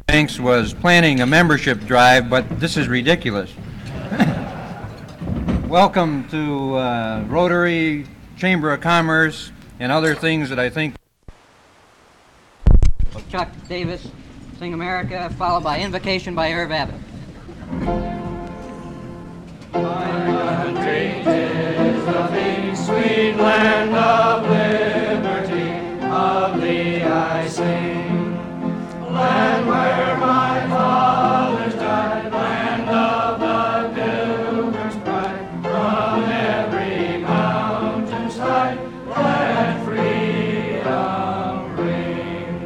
Banks was planning a membership drive, but this is ridiculous. Welcome to Rotary, Chamber of Commerce, and other things that I think. Chuck Davis, Sing America, followed by Invocation by Irv Abbott. My country is the free, sweet land of liberty, of thee I sing. Land where my fathers died, land of the pilgrim's pride, from every mountain side, let freedom ring.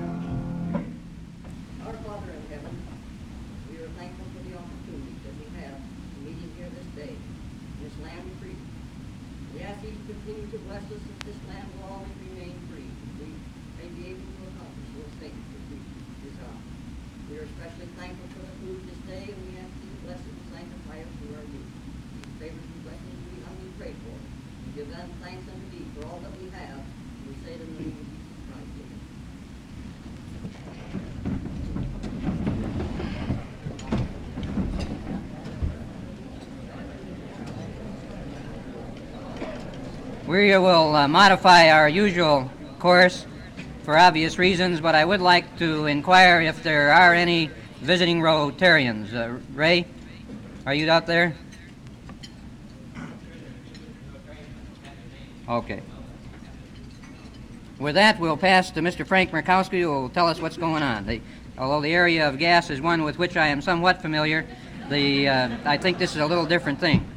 Our Father in heaven, we are thankful for the opportunity that we have to meeting here this day, in this land of freedom. We ask you to continue to bless us that this land will always remain free. We may be able to accomplish those things that we desire. We are especially thankful for the food this day, and we ask you to bless it and sanctify it through our youth. These favors and blessings we humbly pray for. We give them thanks unto thee for all that we have. And we say it in the name of Jesus Christ. Amen. We will modify our usual course for obvious reasons, but I would like to inquire if there are any visiting Rotarians. Ray, are you out there? Okay. With that, we'll pass to Mr. Frank Murkowski, who will tell us what's going on. Although the area of gas is one with which I am somewhat familiar, I think this is a little different thing.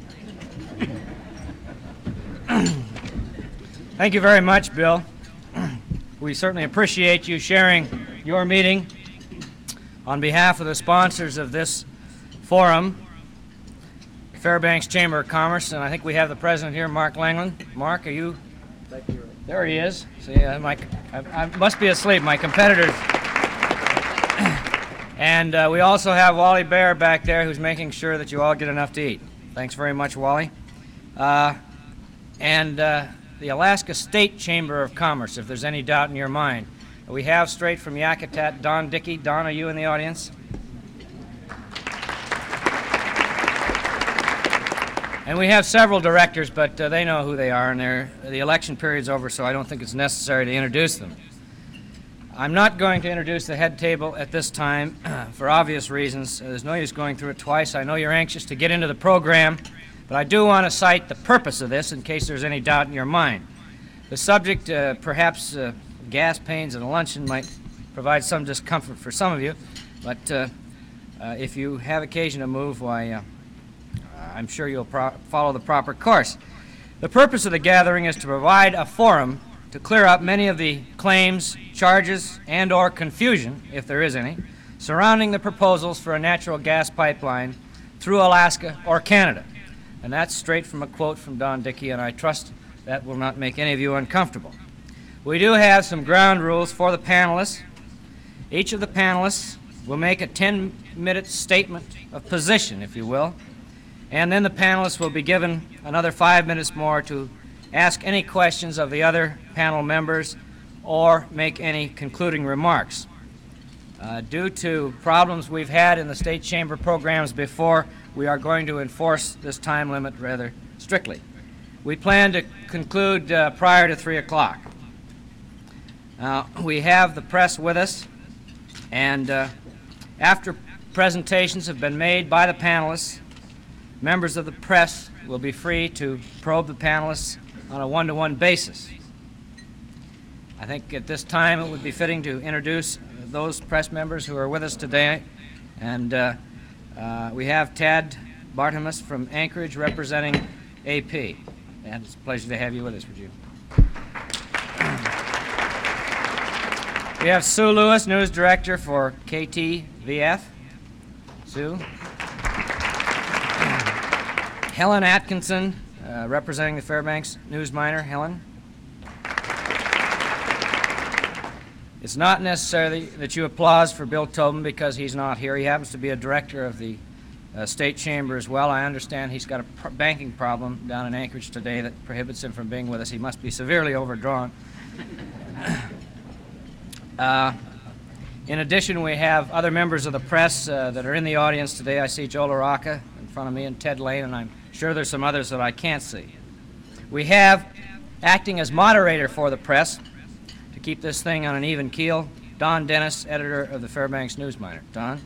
Thank you very much, Bill. We certainly appreciate you sharing your meeting on behalf of the sponsors of this forum, Fairbanks Chamber of Commerce, and I think we have the president here, Mark Langland. Mark, are you? There he is. See, I must be asleep. My competitors. And we also have Wally Bear back there, who's making sure that you all get enough to eat. Thanks very much, Wally. The Alaska State Chamber of Commerce, if there's any doubt in your mind. We have straight from Yakutat, Don Dickey. Don, are you in the audience? And we have several directors, but they know who they are, and the election period's over, so I don't think it's necessary to introduce them. I'm not going to introduce the head table at this time for obvious reasons. There's no use going through it twice. I know you're anxious to get into the program, but I do want to cite the purpose of this in case there's any doubt in your mind. The subject, perhaps gas pains at a luncheon, might provide some discomfort for some of you, but if you have occasion to move, why, I'm sure you'll follow the proper course. The purpose of the gathering is to provide a forum to clear up many of the claims, charges, and or confusion, if there is any, surrounding the proposals for a natural gas pipeline through Alaska or Canada. And that's straight from a quote from Don Dickey, and I trust that will not make any of you uncomfortable. We do have some ground rules for the panelists. Each of the panelists will make a 10-minute statement of position, if you will, and then the panelists will be given another 5 minutes more to ask any questions of the other panel members or make any concluding remarks. Due to problems we've had in the State Chamber programs before, we are going to enforce this time limit rather strictly. We plan to conclude prior to 3 o'clock. Now, we have the press with us, and after presentations have been made by the panelists, members of the press will be free to probe the panelists on a one-to-one basis. I think at this time it would be fitting to introduce those press members who are with us today, and we have Tad Bartimus from Anchorage representing AP. And it's a pleasure to have you with us, Rajiv. We have Sue Lewis, News Director for KTVF. Sue. Helen Atkinson, representing the Fairbanks News Miner. Helen. It's not necessary that you applause for Bill Tobin because he's not here. He happens to be a director of the State Chamber as well. I understand he's got a banking problem down in Anchorage today that prohibits him from being with us. He must be severely overdrawn. In addition, we have other members of the press that are in the audience today. I see Joe LaRocca in front of me and Ted Lane, and I'm sure there's some others that I can't see. We have, acting as moderator for the press, to keep this thing on an even keel, Don Dennis, editor of the Fairbanks News-Miner. Don?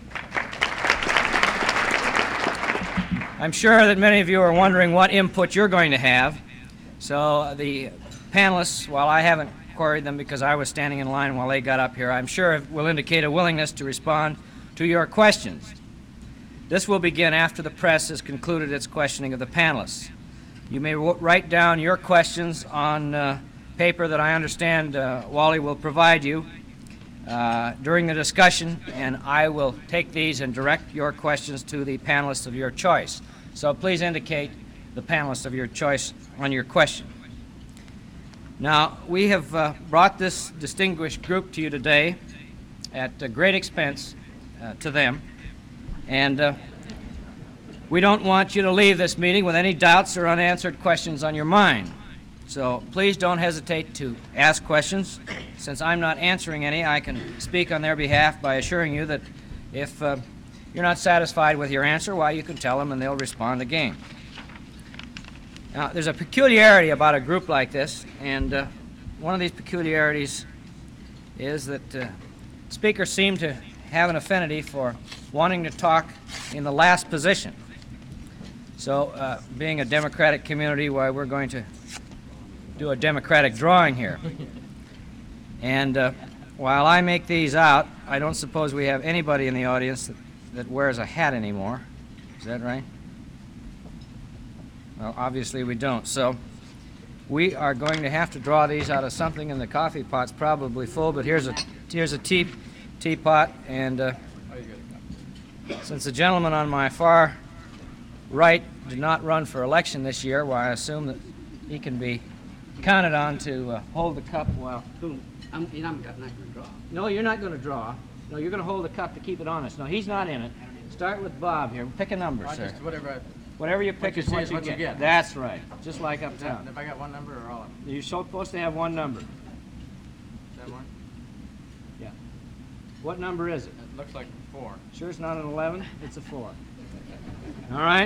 I'm sure that many of you are wondering what input you're going to have. So the panelists, while I haven't queried them because I was standing in line while they got up here, I'm sure will indicate a willingness to respond to your questions. This will begin after the press has concluded its questioning of the panelists. You may write down your questions on paper that I understand Wally will provide you during the discussion, and I will take these and direct your questions to the panelists of your choice. So please indicate the panelists of your choice on your question. Now, we have brought this distinguished group to you today at great expense to them, and we don't want you to leave this meeting with any doubts or unanswered questions on your mind. So please don't hesitate to ask questions. Since I'm not answering any, I can speak on their behalf by assuring you that if you're not satisfied with your answer, why, you can tell them and they'll respond again. Now, there's a peculiarity about a group like this, and one of these peculiarities is that speakers seem to have an affinity for wanting to talk in the last position. So, being a democratic community, why, we're going to do a democratic drawing here. And while I make these out, I don't suppose we have anybody in the audience that wears a hat anymore. Is that right? Well, obviously we don't. So we are going to have to draw these out of something, and the coffee pot's probably full, but here's a teapot, and since the gentleman on my far right did not run for election this year, why, I assume that he can be counted on to hold the cup while... I'm not going to draw. No, you're not going to draw. No, you're going to hold the cup to keep it honest. No, he's not in it. Start with Bob here. Pick a number, sir. Just whatever. Whatever you pick you is what see you is what you get. get. That's right. Just like uptown. If I got one number or all of them? You're supposed to have one number. Is that one? Yeah. What number is it? It looks like 4. Sure it's not an 11? It's a 4. All right.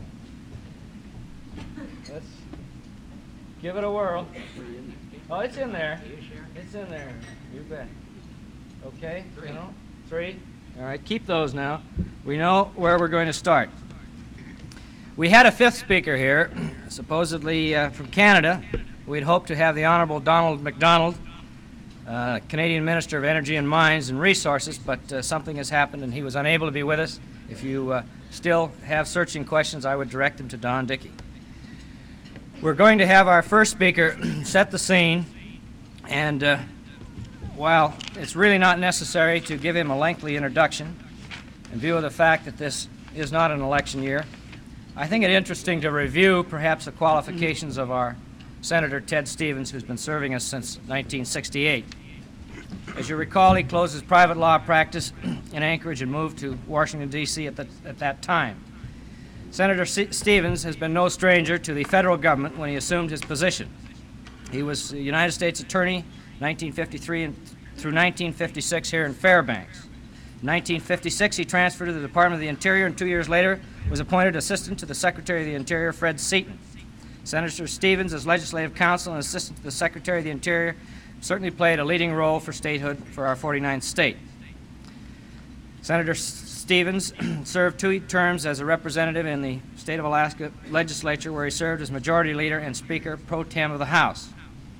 Let's give it a whirl. Oh, it's in there. It's in there. You bet. Okay. 3. 3. All right. Keep those now. We know where we're going to start. We had a fifth speaker here, supposedly from Canada. We'd hoped to have the Honorable Donald MacDonald, Canadian Minister of Energy and Mines and Resources, but something has happened and he was unable to be with us. If you still have searching questions, I would direct them to Don Dickey. We're going to have our first speaker set the scene, and while it's really not necessary to give him a lengthy introduction, in view of the fact that this is not an election year, I think it interesting to review perhaps the qualifications of our Senator Ted Stevens, who's been serving us since 1968. As you recall, he closed his private law practice in Anchorage and moved to Washington, D.C. at that time. Senator Stevens has been no stranger to the federal government when he assumed his position. He was a United States Attorney 1953 through 1956 here in Fairbanks. In 1956, he transferred to the Department of the Interior, and 2 years later was appointed Assistant to the Secretary of the Interior, Fred Seaton. Senator Stevens, as Legislative Counsel and Assistant to the Secretary of the Interior, certainly played a leading role for statehood for our 49th state. Senator Stevens served 2 terms as a representative in the State of Alaska Legislature, where he served as Majority Leader and Speaker pro tem of the House.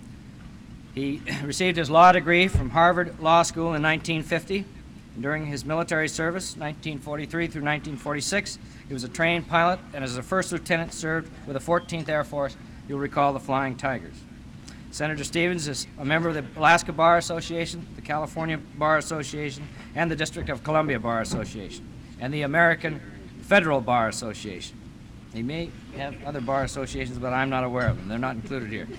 He received his law degree from Harvard Law School in 1950. During his military service, 1943 through 1946, he was a trained pilot, and as a first lieutenant served with the 14th Air Force. You'll recall the Flying Tigers. Senator Stevens is a member of the Alaska Bar Association, the California Bar Association, and the District of Columbia Bar Association, and the American Federal Bar Association. He may have other bar associations, but I'm not aware of them. They're not included here.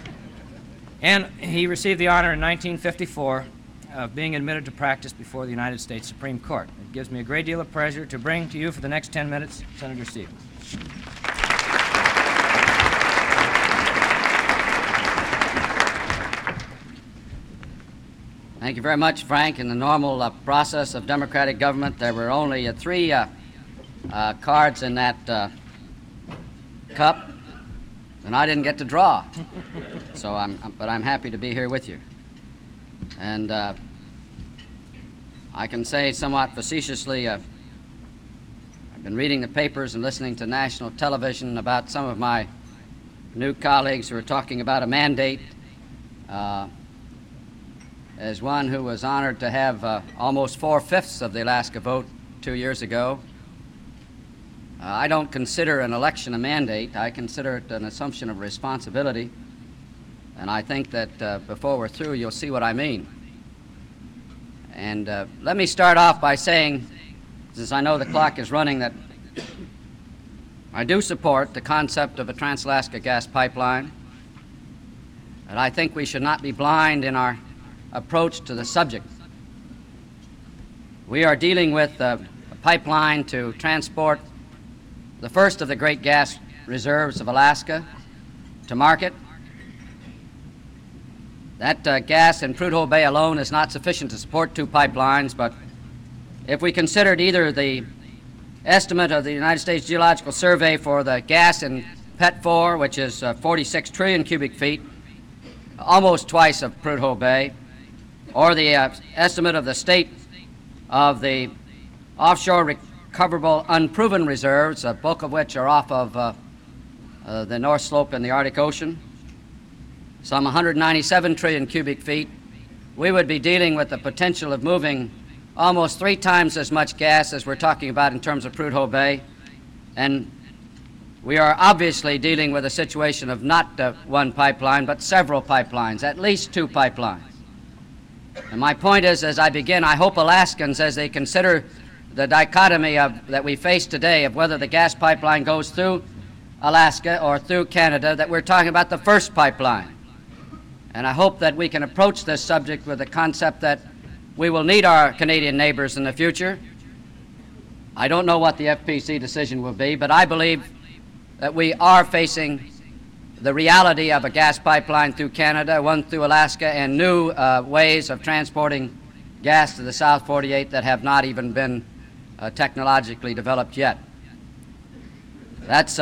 And he received the honor in 1954 of being admitted to practice before the United States Supreme Court. It gives me a great deal of pleasure to bring to you for the next 10 minutes, Senator Stevens. Thank you very much, Frank. In the normal process of democratic government, there were only three cards in that cup, and I didn't get to draw. So but I'm happy to be here with you. And I can say somewhat facetiously, I've been reading the papers and listening to national television about some of my new colleagues who are talking about a mandate. As one who was honored to have almost 4/5 of the Alaska vote 2 years ago, I don't consider an election a mandate. I consider it an assumption of responsibility. And I think that before we're through, you'll see what I mean. And let me start off by saying, since I know the clock is running, that I do support the concept of a Trans-Alaska gas pipeline. And I think we should not be blind in our approach to the subject. We are dealing with a pipeline to transport the first of the great gas reserves of Alaska to market. That gas in Prudhoe Bay alone is not sufficient to support 2 pipelines, but if we considered either the estimate of the United States Geological Survey for the gas in PET 4, which is 46 trillion cubic feet, almost twice of Prudhoe Bay, or the estimate of the state of the offshore recoverable unproven reserves, a bulk of which are off of the North Slope in the Arctic Ocean, some 197 trillion cubic feet, we would be dealing with the potential of moving almost 3 times as much gas as we're talking about in terms of Prudhoe Bay. And we are obviously dealing with a situation of not one pipeline, but several pipelines, at least 2 pipelines. And my point is, as I begin, I hope Alaskans, as they consider the dichotomy that we face today of whether the gas pipeline goes through Alaska or through Canada, that we're talking about the first pipeline. And I hope that we can approach this subject with the concept that we will need our Canadian neighbors in the future. I don't know what the FPC decision will be, but I believe that we are facing the reality of a gas pipeline through Canada, one through Alaska, and new ways of transporting gas to the South 48 that have not even been technologically developed yet. That's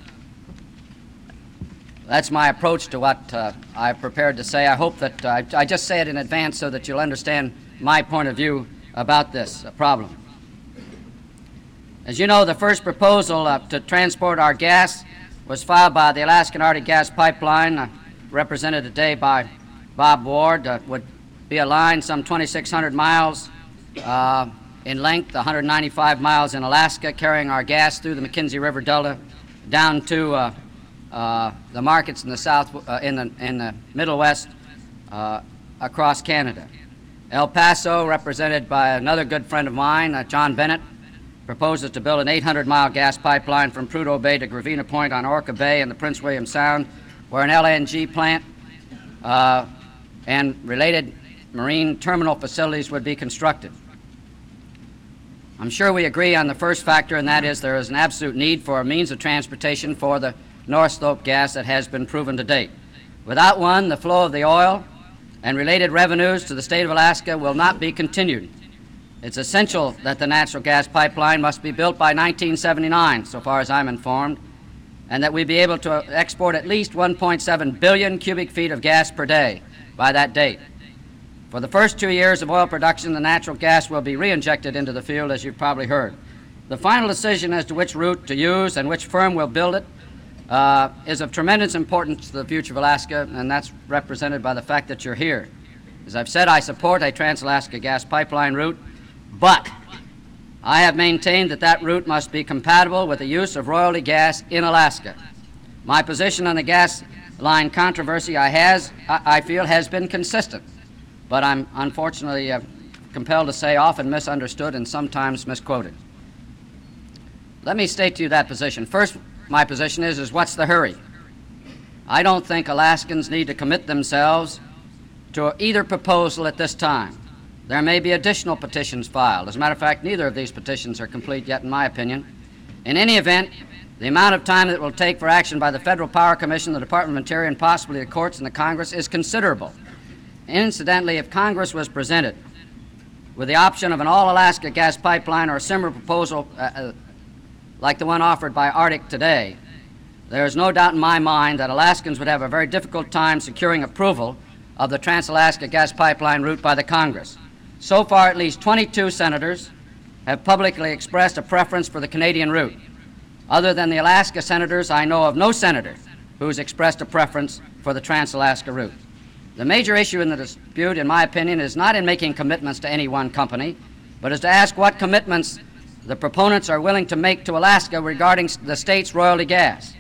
my approach to what I've prepared to say. I hope that I just say it in advance so that you'll understand my point of view about this problem. As you know, the first proposal to transport our gas was filed by the Alaskan Arctic Gas Pipeline, represented today by Bob Ward. Would be a line some 2,600 miles in length, 195 miles in Alaska, carrying our gas through the McKenzie River Delta down to the markets in the south, in the Middle West, across Canada. El Paso, represented by another good friend of mine, John Bennett, proposes to build an 800-mile gas pipeline from Prudhoe Bay to Gravina Point on Orca Bay in the Prince William Sound, where an LNG plant and related marine terminal facilities would be constructed. I'm sure we agree on the first factor, and that is there is an absolute need for a means of transportation for the North Slope gas that has been proven to date. Without one, the flow of the oil and related revenues to the state of Alaska will not be continued. It's essential that the natural gas pipeline must be built by 1979, so far as I'm informed, and that we be able to export at least 1.7 billion cubic feet of gas per day by that date. For the first 2 years of oil production, the natural gas will be reinjected into the field, as you've probably heard. The final decision as to which route to use and which firm will build it is of tremendous importance to the future of Alaska, and that's represented by the fact that you're here. As I've said, I support a Trans-Alaska gas pipeline route, but I have maintained that that route must be compatible with the use of royalty gas in Alaska. My position on the gas line controversy I feel has been consistent, but I'm unfortunately compelled to say often misunderstood and sometimes misquoted. Let me state to you that position. First, my position is what's the hurry? I don't think Alaskans need to commit themselves to either proposal at this time. There may be additional petitions filed. As a matter of fact, neither of these petitions are complete yet, in my opinion. In any event, the amount of time that it will take for action by the Federal Power Commission, the Department of Interior, and possibly the courts and the Congress is considerable. Incidentally, if Congress was presented with the option of an all-Alaska gas pipeline or a similar proposal like the one offered by Arctic today, there is no doubt in my mind that Alaskans would have a very difficult time securing approval of the Trans-Alaska gas pipeline route by the Congress. So far, at least 22 senators have publicly expressed a preference for the Canadian route. Other than the Alaska senators, I know of no senator who has expressed a preference for the Trans-Alaska route. The major issue in the dispute, in my opinion, is not in making commitments to any one company, but is to ask what commitments the proponents are willing to make to Alaska regarding the state's royalty gas.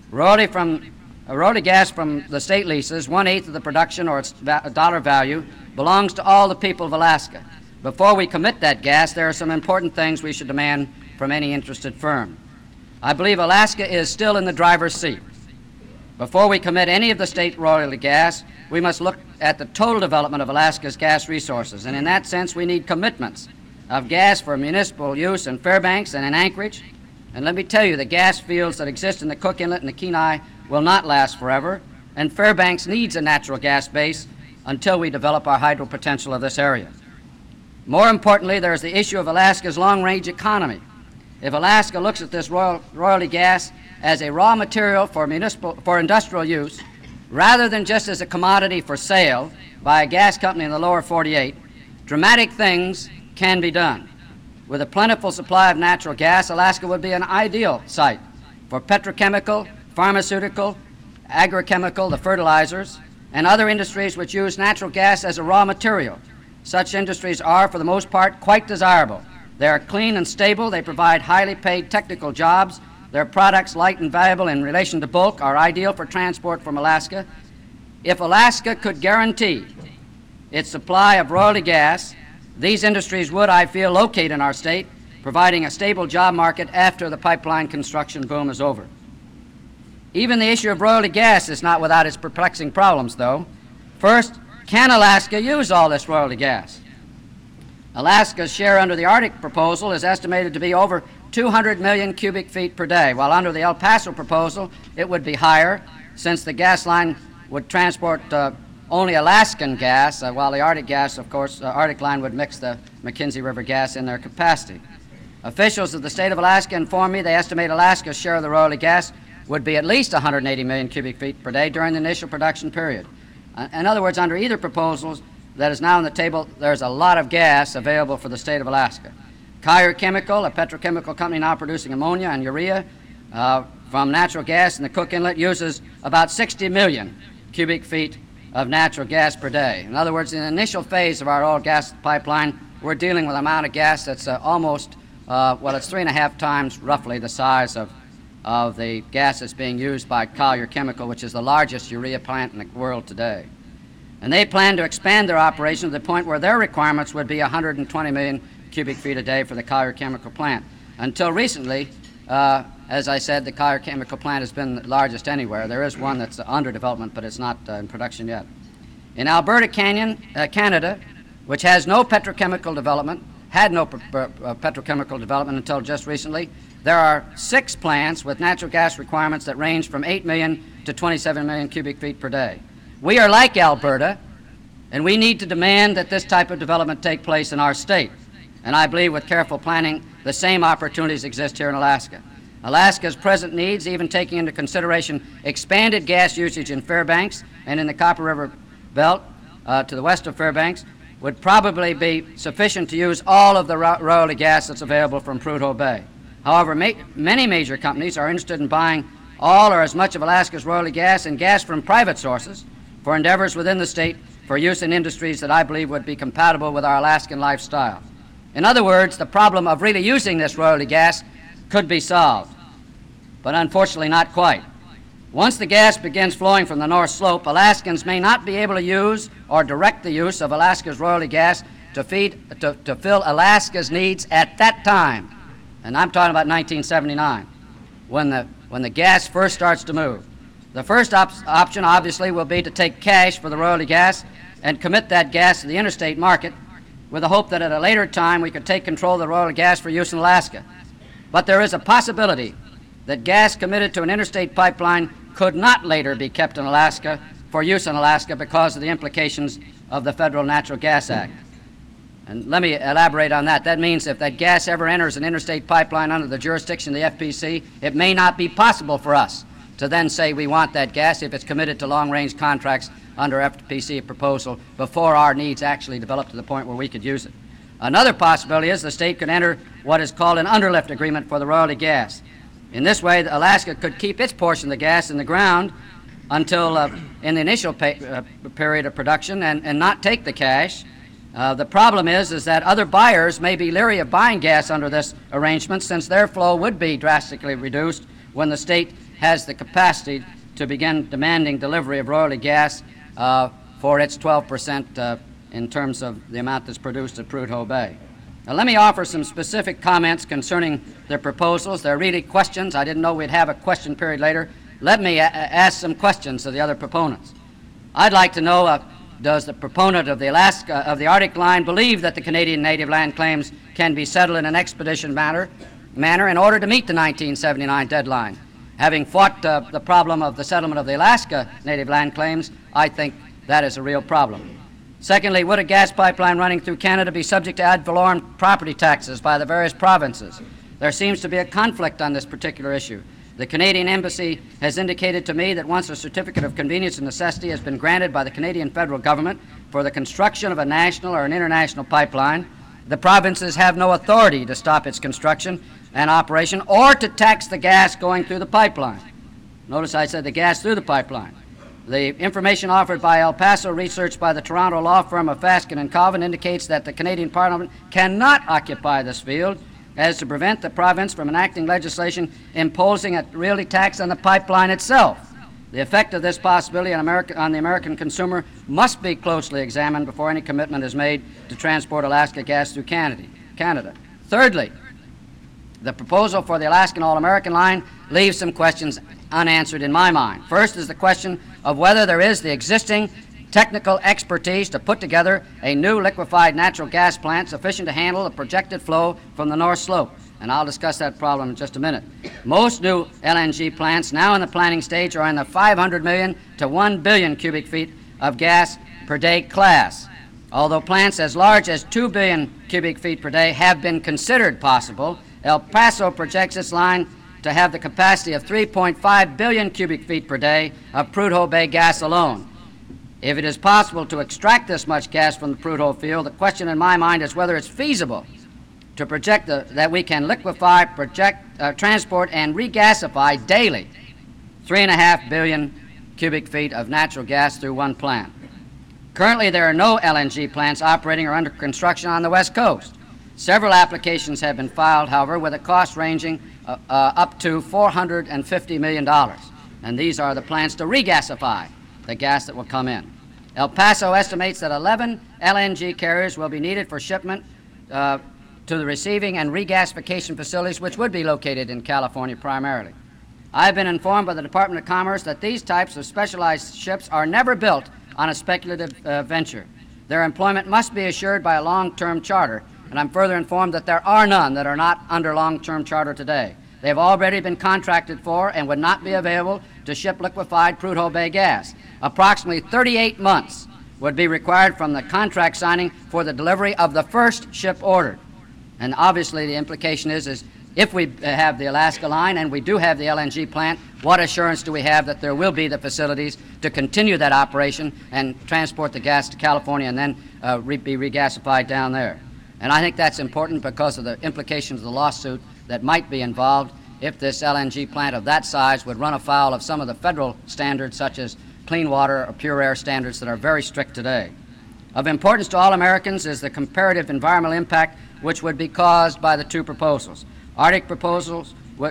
Royalty gas from the state leases, 1/8 of the production or its dollar value, belongs to all the people of Alaska. Before we commit that gas, there are some important things we should demand from any interested firm. I believe Alaska is still in the driver's seat. Before we commit any of the state royalty gas, we must look at the total development of Alaska's gas resources, and in that sense we need commitments of gas for municipal use in Fairbanks and in Anchorage. And let me tell you, the gas fields that exist in the Cook Inlet and the Kenai will not last forever, and Fairbanks needs a natural gas base until we develop our hydro potential of this area. More importantly, there is the issue of Alaska's long-range economy. If Alaska looks at this royalty gas as a raw material for industrial use, rather than just as a commodity for sale by a gas company in the lower 48, dramatic things can be done. With a plentiful supply of natural gas, Alaska would be an ideal site for petrochemical, pharmaceutical, agrochemical, the fertilizers, and other industries which use natural gas as a raw material. Such industries are, for the most part, quite desirable. They are clean and stable. They provide highly paid technical jobs. Their products, light and valuable in relation to bulk, are ideal for transport from Alaska. If Alaska could guarantee its supply of royalty gas, these industries would, I feel, locate in our state, providing a stable job market after the pipeline construction boom is over. Even the issue of royalty gas is not without its perplexing problems, though. First, can Alaska use all this royalty gas? Alaska's share under the Arctic proposal is estimated to be over 200 million cubic feet per day, while under the El Paso proposal it would be higher, since the gas line would transport only Alaskan gas, while the Arctic gas, of course, Arctic line would mix the McKenzie River gas in their capacity. Officials of the state of Alaska inform me they estimate Alaska's share of the royalty gas would be at least 180 million cubic feet per day during the initial production period. In other words, under either proposal that is now on the table, there's a lot of gas available for the state of Alaska. Kyer Chemical, a petrochemical company now producing ammonia and urea from natural gas in the Cook Inlet, uses about 60 million cubic feet of natural gas per day. In other words, in the initial phase of our oil gas pipeline, we're dealing with an amount of gas that's almost, it's 3.5 times roughly the size of the gas that's being used by Collier Chemical, which is the largest urea plant in the world today. And they plan to expand their operation to the point where their requirements would be 120 million cubic feet a day for the Collier Chemical plant. Until recently, as I said, the Collier Chemical plant has been the largest anywhere. There is one that's under development, but it's not in production yet. In Alberta Canada, which has no petrochemical development, had no petrochemical development until just recently, there are 6 plants with natural gas requirements that range from 8 million to 27 million cubic feet per day. We are like Alberta, and we need to demand that this type of development take place in our state. And I believe with careful planning, the same opportunities exist here in Alaska. Alaska's present needs, even taking into consideration expanded gas usage in Fairbanks and in the Copper River Belt to the west of Fairbanks, would probably be sufficient to use all of the royalty gas that's available from Prudhoe Bay. However, many major companies are interested in buying all or as much of Alaska's royalty gas and gas from private sources for endeavors within the state for use in industries that I believe would be compatible with our Alaskan lifestyle. In other words, the problem of really using this royalty gas could be solved, but unfortunately not quite. Once the gas begins flowing from the North Slope, Alaskans may not be able to use or direct the use of Alaska's royalty gas to fill Alaska's needs at that time. And I'm talking about 1979, when the gas first starts to move. The first option, obviously, will be to take cash for the royalty gas and commit that gas to the interstate market with the hope that at a later time we could take control of the royalty gas for use in Alaska. But there is a possibility that gas committed to an interstate pipeline could not later be kept in Alaska for use in Alaska because of the implications of the Federal Natural Gas Act. And let me elaborate on that. That means if that gas ever enters an interstate pipeline under the jurisdiction of the FPC, it may not be possible for us to then say we want that gas if it's committed to long-range contracts under FPC proposal before our needs actually develop to the point where we could use it. Another possibility is the state could enter what is called an underlift agreement for the royalty gas. In this way, Alaska could keep its portion of the gas in the ground until in the initial period of production and not take the cash. The problem is that other buyers may be leery of buying gas under this arrangement since their flow would be drastically reduced when the state has the capacity to begin demanding delivery of royalty gas for its 12% in terms of the amount that's produced at Prudhoe Bay. Now let me offer some specific comments concerning their proposals. They're really questions. I didn't know we'd have a question period later. Let me ask some questions of the other proponents. I'd like to know, does the proponent of the Arctic Line believe that the Canadian native land claims can be settled in an expeditious manner in order to meet the 1979 deadline? Having fought the problem of the settlement of the Alaska native land claims, I think that is a real problem. Secondly, would a gas pipeline running through Canada be subject to ad valorem property taxes by the various provinces? There seems to be a conflict on this particular issue. The Canadian Embassy has indicated to me that once a certificate of convenience and necessity has been granted by the Canadian federal government for the construction of a national or an international pipeline, the provinces have no authority to stop its construction and operation or to tax the gas going through the pipeline. Notice I said the gas through the pipeline. The information offered by El Paso, researched by the Toronto law firm of Fasken and Colvin, indicates that the Canadian Parliament cannot occupy this field as to prevent the province from enacting legislation imposing a royalty tax on the pipeline itself. The effect of this possibility on the American consumer must be closely examined before any commitment is made to transport Alaska gas through Canada. Thirdly, the proposal for the Alaskan All-American Line leaves some questions unanswered in my mind. First is the question of whether there is the existing technical expertise to put together a new liquefied natural gas plant sufficient to handle the projected flow from the North Slope. And I'll discuss that problem in just a minute. Most new LNG plants now in the planning stage are in the 500 million to 1 billion cubic feet of gas per day class. Although plants as large as 2 billion cubic feet per day have been considered possible, El Paso projects its line to have the capacity of 3.5 billion cubic feet per day of Prudhoe Bay gas alone. If it is possible to extract this much gas from the Prudhoe field, the question in my mind is whether it's feasible to project that we can liquefy, transport, and regasify daily 3.5 billion cubic feet of natural gas through one plant. Currently, there are no LNG plants operating or under construction on the West Coast. Several applications have been filed, however, with a cost ranging up to $450 million. And these are the plants to regasify the gas that will come in. El Paso estimates that 11 LNG carriers will be needed for shipment to the receiving and regasification facilities, which would be located in California primarily. I've been informed by the Department of Commerce that these types of specialized ships are never built on a speculative venture. Their employment must be assured by a long-term charter, and I'm further informed that there are none that are not under long-term charter today. They have already been contracted for and would not be available to ship liquefied Prudhoe Bay gas. Approximately 38 months would be required from the contract signing for the delivery of the first ship ordered. And obviously the implication is if we have the Alaska Line and we do have the LNG plant, what assurance do we have that there will be the facilities to continue that operation and transport the gas to California and then be regasified down there? And I think that's important because of the implications of the lawsuit that might be involved if this LNG plant of that size would run afoul of some of the federal standards such as clean water or pure air standards that are very strict today. Of importance to all Americans is the comparative environmental impact which would be caused by the two proposals. Arctic's proposal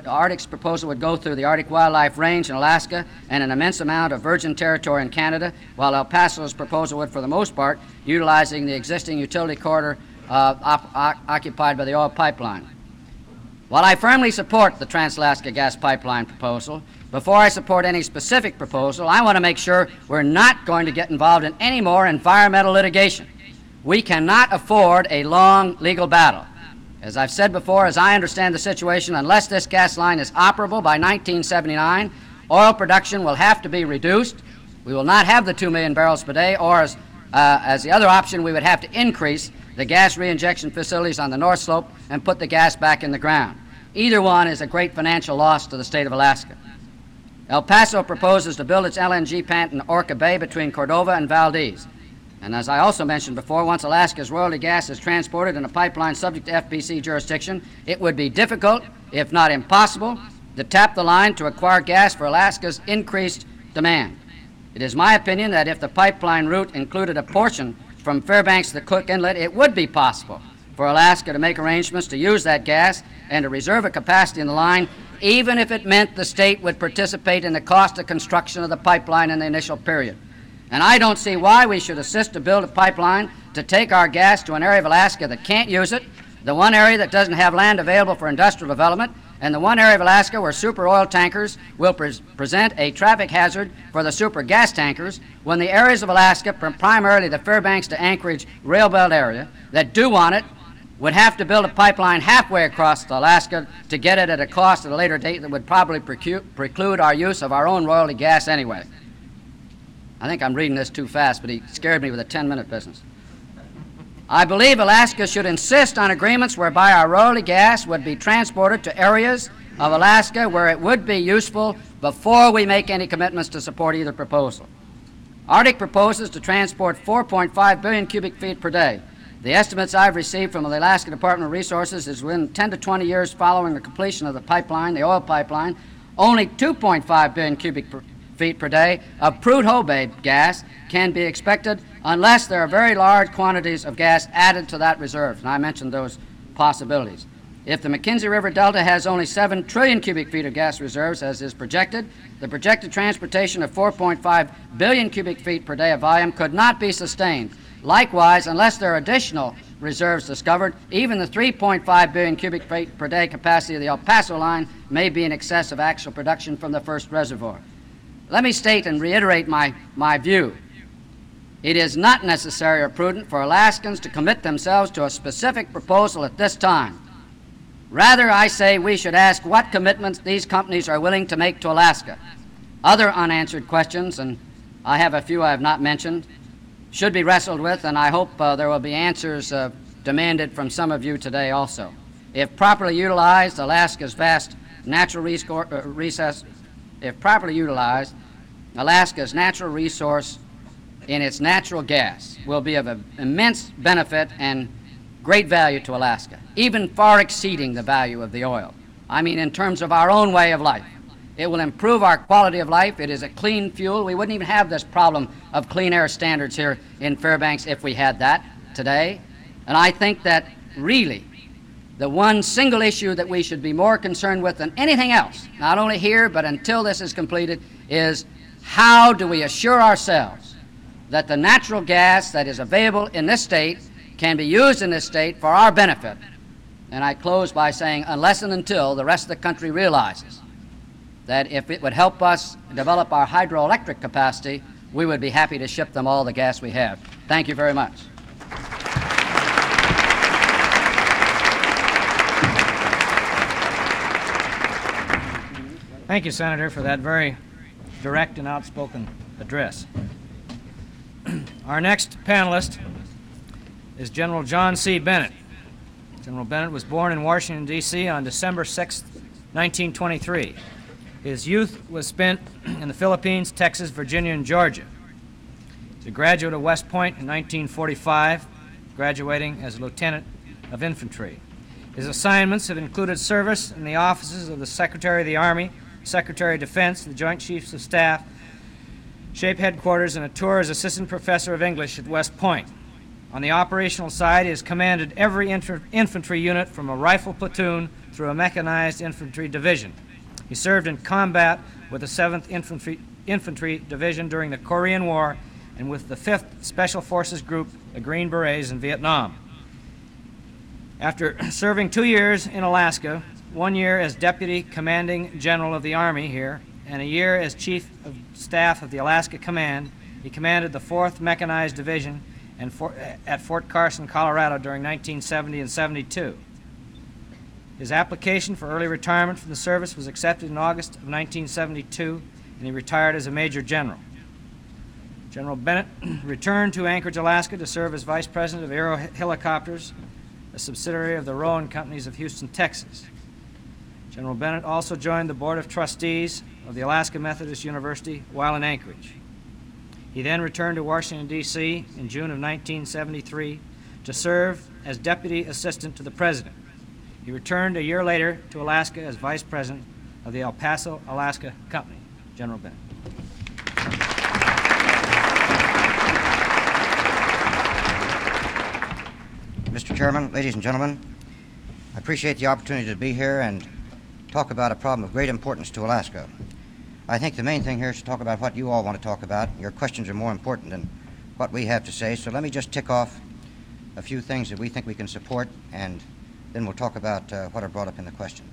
would go through the Arctic Wildlife Range in Alaska and an immense amount of virgin territory in Canada, while El Paso's proposal would, for the most part, utilizing the existing utility corridor occupied by the oil pipeline. While I firmly support the Trans-Alaska Gas Pipeline proposal, before I support any specific proposal, I want to make sure we're not going to get involved in any more environmental litigation. We cannot afford a long legal battle. As I've said before, as I understand the situation, unless this gas line is operable by 1979, oil production will have to be reduced, We will not have the 2 million barrels per day, or as the other option, we would have to increase the gas reinjection facilities on the North Slope and put the gas back in the ground. Either one is a great financial loss to the state of Alaska. El Paso proposes to build its LNG plant in Orca Bay between Cordova and Valdez. And as I also mentioned before, once Alaska's royalty gas is transported in a pipeline subject to FPC jurisdiction, it would be difficult, if not impossible, to tap the line to acquire gas for Alaska's increased demand. It is my opinion that if the pipeline route included a portion from Fairbanks to Cook Inlet, it would be possible for Alaska to make arrangements to use that gas and to reserve a capacity in the line, even if it meant the state would participate in the cost of construction of the pipeline in the initial period. And I don't see why we should assist to build a pipeline to take our gas to an area of Alaska that can't use it, the one area that doesn't have land available for industrial development, and the one area of Alaska where super oil tankers will present a traffic hazard for the super gas tankers, when the areas of Alaska, primarily the Fairbanks to Anchorage rail belt area, that do want it, would have to build a pipeline halfway across Alaska to get it at a cost at a later date that would probably preclude our use of our own royalty gas anyway. I think I'm reading this too fast, but he scared me with a 10-minute business. I believe Alaska should insist on agreements whereby our royalty gas would be transported to areas of Alaska where it would be useful before we make any commitments to support either proposal. Arctic proposes to transport 4.5 billion cubic feet per day. The estimates I've received from the Alaska Department of Resources is within 10 to 20 years following the completion of the pipeline, the oil pipeline, only 2.5 billion cubic feet per day of Prudhoe gas can be expected unless there are very large quantities of gas added to that reserve. And I mentioned those possibilities. If the McKenzie River Delta has only 7 trillion cubic feet of gas reserves, as is projected, the projected transportation of 4.5 billion cubic feet per day of volume could not be sustained. Likewise, unless there are additional reserves discovered, even the 3.5 billion cubic feet per day capacity of the El Paso line may be in excess of actual production from the first reservoir. Let me state and reiterate my view. It is not necessary or prudent for Alaskans to commit themselves to a specific proposal at this time. Rather, I say we should ask what commitments these companies are willing to make to Alaska. Other unanswered questions, and I have a few I have not mentioned, should be wrestled with, and I hope there will be answers demanded from some of you today also. If properly utilized, Alaska's vast natural resource in its natural gas will be of immense benefit and great value to Alaska, even far exceeding the value of the oil. I mean, in terms of our own way of life. It will improve our quality of life. It is a clean fuel. We wouldn't even have this problem of clean air standards here in Fairbanks if we had that today. And I think that really the one single issue that we should be more concerned with than anything else, not only here but until this is completed, is how do we assure ourselves that the natural gas that is available in this state can be used in this state for our benefit. And I close by saying, unless and until the rest of the country realizes that if it would help us develop our hydroelectric capacity, we would be happy to ship them all the gas we have. Thank you very much. Thank you, Senator, for that very direct and outspoken address. Our next panelist is General John C. Bennett. General Bennett was born in Washington, D.C. on December 6, 1923. His youth was spent in the Philippines, Texas, Virginia, and Georgia. He's a graduate of West Point in 1945, graduating as a lieutenant of infantry. His assignments have included service in the offices of the Secretary of the Army, Secretary of Defense, the Joint Chiefs of Staff, SHAPE headquarters, and a tour as assistant professor of English at West Point. On the operational side, he has commanded every infantry unit from a rifle platoon through a mechanized infantry division. He served in combat with the 7th Infantry Division during the Korean War and with the 5th Special Forces Group, the Green Berets, in Vietnam. After serving 2 years in Alaska, 1 year as Deputy Commanding General of the Army here, and a year as Chief of Staff of the Alaska Command, he commanded the 4th Mechanized Division at Fort Carson, Colorado during 1970 and 72. His application for early retirement from the service was accepted in August of 1972, and he retired as a Major General. General Bennett returned to Anchorage, Alaska to serve as Vice President of Aero Helicopters, a subsidiary of the Rowan Companies of Houston, Texas. General Bennett also joined the Board of Trustees of the Alaska Methodist University while in Anchorage. He then returned to Washington, D.C. in June of 1973 to serve as Deputy Assistant to the President. He returned a year later to Alaska as Vice President of the El Paso, Alaska Company. General Bennett. Mr. Chairman, ladies and gentlemen, I appreciate the opportunity to be here and talk about a problem of great importance to Alaska. I think the main thing here is to talk about what you all want to talk about. Your questions are more important than what we have to say, so let me just tick off a few things that we think we can support, and then we'll talk about what are brought up in the questions.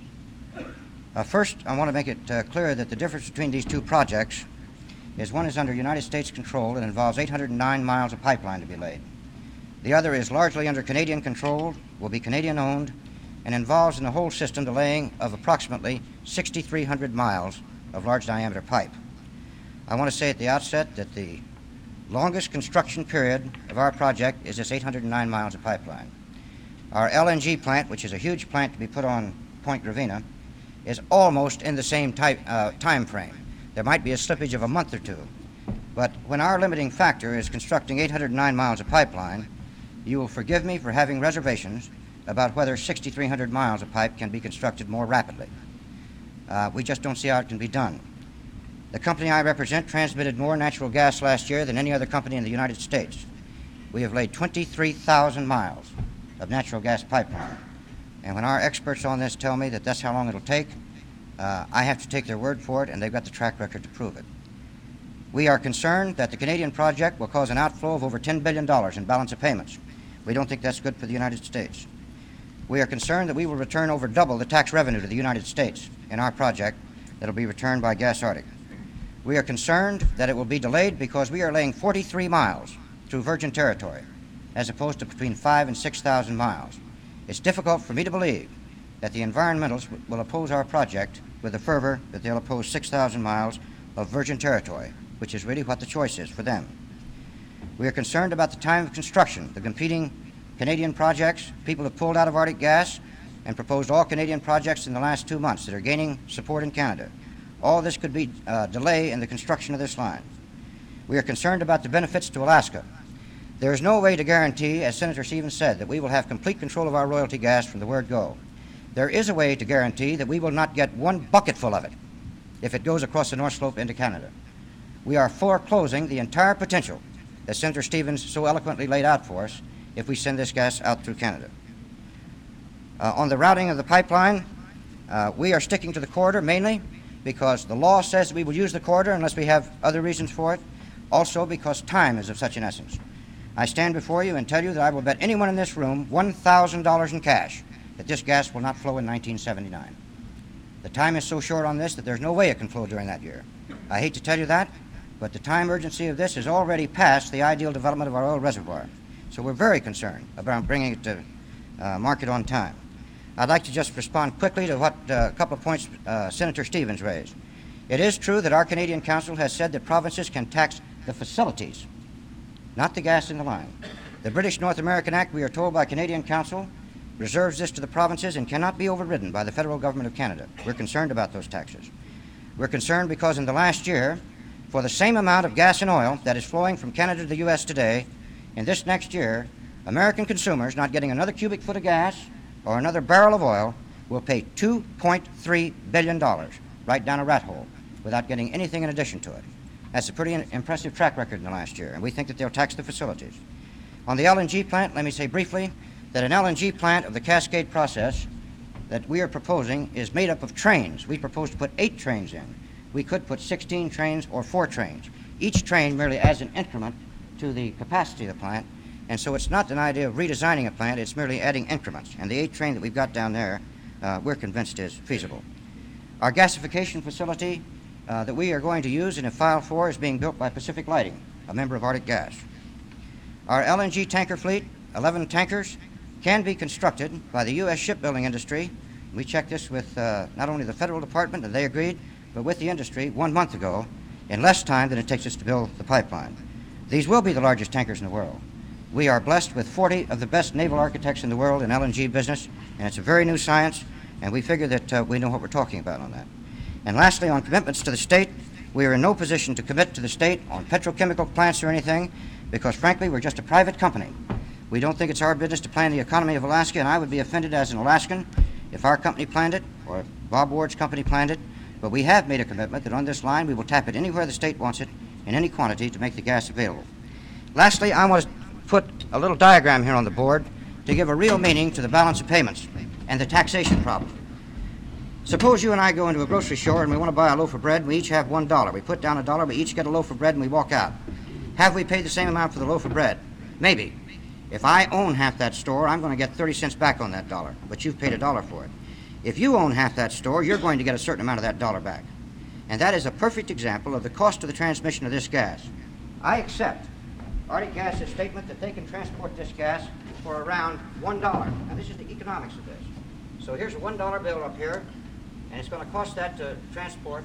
First, I want to make it clear that the difference between these two projects is one is under United States control and involves 809 miles of pipeline to be laid. The other is largely under Canadian control, will be Canadian owned, and involves in the whole system the laying of approximately 6,300 miles of large diameter pipe. I want to say at the outset that the longest construction period of our project is this 809 miles of pipeline. Our LNG plant, which is a huge plant to be put on Point Gravina, is almost in the same time frame. There might be a slippage of a month or two, but when our limiting factor is constructing 809 miles of pipeline, you will forgive me for having reservations about whether 6,300 miles of pipe can be constructed more rapidly. We just don't see how it can be done. The company I represent transmitted more natural gas last year than any other company in the United States. We have laid 23,000 miles of natural gas pipeline. And when our experts on this tell me that that's how long it'll take, I have to take their word for it, and they've got the track record to prove it. We are concerned that the Canadian project will cause an outflow of over $10 billion in balance of payments. We don't think that's good for the United States. We are concerned that we will return over double the tax revenue to the United States in our project that will be returned by Gas Arctic. We are concerned that it will be delayed because we are laying 43 miles through virgin territory, as opposed to between 5,000 and 6,000 miles. It's difficult for me to believe that the environmentalists will oppose our project with the fervor that they'll oppose 6,000 miles of virgin territory, which is really what the choice is for them. We are concerned about the time of construction. The competing Canadian projects, people have pulled out of Arctic gas and proposed all Canadian projects in the last 2 months that are gaining support in Canada. All this could be delay in the construction of this line. We are concerned about the benefits to Alaska. There is no way to guarantee, as Senator Stevens said, that we will have complete control of our royalty gas from the word go. There is a way to guarantee that we will not get one bucketful of it if it goes across the North Slope into Canada. We are foreclosing the entire potential that Senator Stevens so eloquently laid out for us if we send this gas out through Canada. On the routing of the pipeline, we are sticking to the corridor mainly because the law says we will use the corridor unless we have other reasons for it, also because time is of such an essence. I stand before you and tell you that I will bet anyone in this room $1,000 in cash that this gas will not flow in 1979. The time is so short on this that there's no way it can flow during that year. I hate to tell you that, but the time urgency of this is already past the ideal development of our oil reservoir. So we're very concerned about bringing it to market on time. I'd like to just respond quickly to what a couple of points Senator Stevens raised. It is true that our Canadian Council has said that provinces can tax the facilities, not the gas in the line. The British North American Act, we are told by Canadian Council, reserves this to the provinces and cannot be overridden by the federal government of Canada. We're concerned about those taxes. We're concerned because in the last year, for the same amount of gas and oil that is flowing from Canada to the U.S. today, in this next year, American consumers not getting another cubic foot of gas or another barrel of oil will pay $2.3 billion right down a rat hole without getting anything in addition to it. That's a pretty impressive track record in the last year, and we think that they'll tax the facilities. On the LNG plant, let me say briefly that an LNG plant of the Cascade process that we are proposing is made up of trains. We propose to put 8 trains in. We could put 16 trains or 4 trains. Each train merely adds an increment to the capacity of the plant, and so it's not an idea of redesigning a plant, it's merely adding increments. And the 8 train that we've got down there, we're convinced is feasible. Our gasification facility that we are going to use and have filed for is being built by Pacific Lighting, a member of Arctic Gas. Our LNG tanker fleet, 11 tankers, can be constructed by the U.S. shipbuilding industry. We checked this with not only the federal department, and they agreed, but with the industry 1 month ago, in less time than it takes us to build the pipeline. These will be the largest tankers in the world. We are blessed with 40 of the best naval architects in the world in LNG business, and it's a very new science, and we figure that we know what we're talking about on that. And lastly, on commitments to the state, we are in no position to commit to the state on petrochemical plants or anything, because frankly, we're just a private company. We don't think it's our business to plan the economy of Alaska, and I would be offended as an Alaskan if our company planned it or if Bob Ward's company planned it. But we have made a commitment that on this line we will tap it anywhere the state wants it in any quantity to make the gas available. Lastly, I want to put a little diagram here on the board to give a real meaning to the balance of payments and the taxation problem. Suppose you and I go into a grocery store and we want to buy a loaf of bread, and we each have $1. We put down $1, we each get a loaf of bread, and we walk out. Have we paid the same amount for the loaf of bread? Maybe. If I own half that store, I'm going to get 30 cents back on that $1, but you've paid $1 for it. If you own half that store, you're going to get a certain amount of that $1 back. And that is a perfect example of the cost of the transmission of this gas. I accept Arctic Gas's statement that they can transport this gas for around $1. Now, this is the economics of this. So here's a $1 bill up here, and it's going to cost that to transport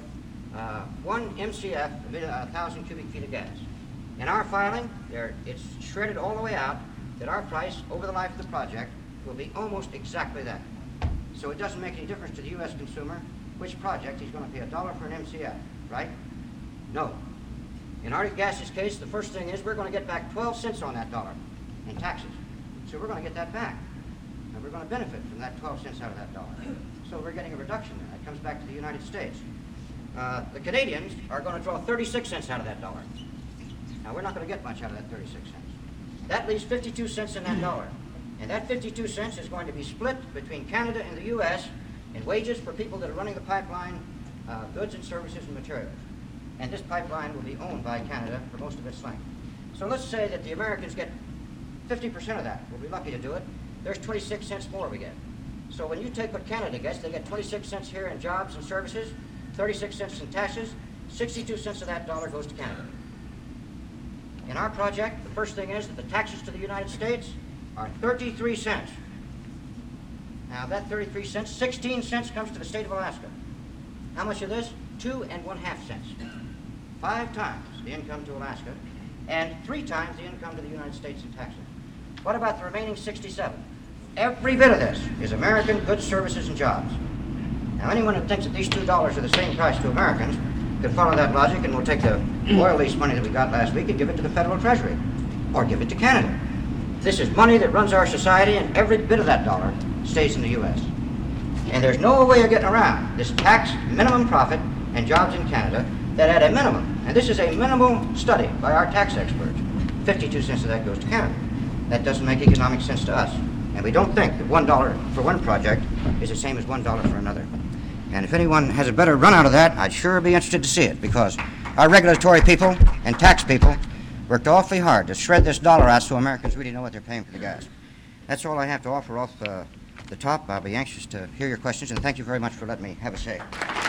1 MCF, 1,000 cubic feet of gas. In our filing, it's shredded all the way out that our price over the life of the project will be almost exactly that. So it doesn't make any difference to the U.S. consumer which project he's going to pay $1 for an MCF, right? No. In Arctic Gas's case, the first thing is we're going to get back 12 cents on that $1 in taxes. So we're going to get that back. And we're going to benefit from that 12 cents out of that $1. So we're getting a reduction there. That comes back to the United States. The Canadians are going to draw 36 cents out of that $1. Now, we're not going to get much out of that 36 cents. That leaves 52 cents in that $1. And that 52 cents is going to be split between Canada and the U.S. in wages for people that are running the pipeline, goods and services and materials. And this pipeline will be owned by Canada for most of its length. So let's say that the Americans get 50% of that. We'll be lucky to do it. There's 26 cents more we get. So when you take what Canada gets, they get 26 cents here in jobs and services, 36 cents in taxes, 62 cents of that $1 goes to Canada. In our project, the first thing is that the taxes to the United States are 33 cents. Now that 33 cents, 16 cents comes to the state of Alaska. How much of this? 2.5 cents. 5 times the income to Alaska, and 3 times the income to the United States in taxes. What about the remaining 67? Every bit of this is American goods, services, and jobs. Now anyone who thinks that these $2 are the same price to Americans could follow that logic and we'll take the oil lease money that we got last week and give it to the federal treasury, or give it to Canada. This is money that runs our society, and every bit of that $1 stays in the U.S. And there's no way of getting around this tax minimum profit and jobs in Canada that at a minimum, and this is a minimal study by our tax experts, 52 cents of that goes to Canada. That doesn't make economic sense to us. And we don't think that $1 for one project is the same as $1 for another. And if anyone has a better run out of that, I'd sure be interested to see it, because our regulatory people and tax people worked awfully hard to shred this $1 out so Americans really know what they're paying for the gas. That's all I have to offer off the top. I'll be anxious to hear your questions, and thank you very much for letting me have a say.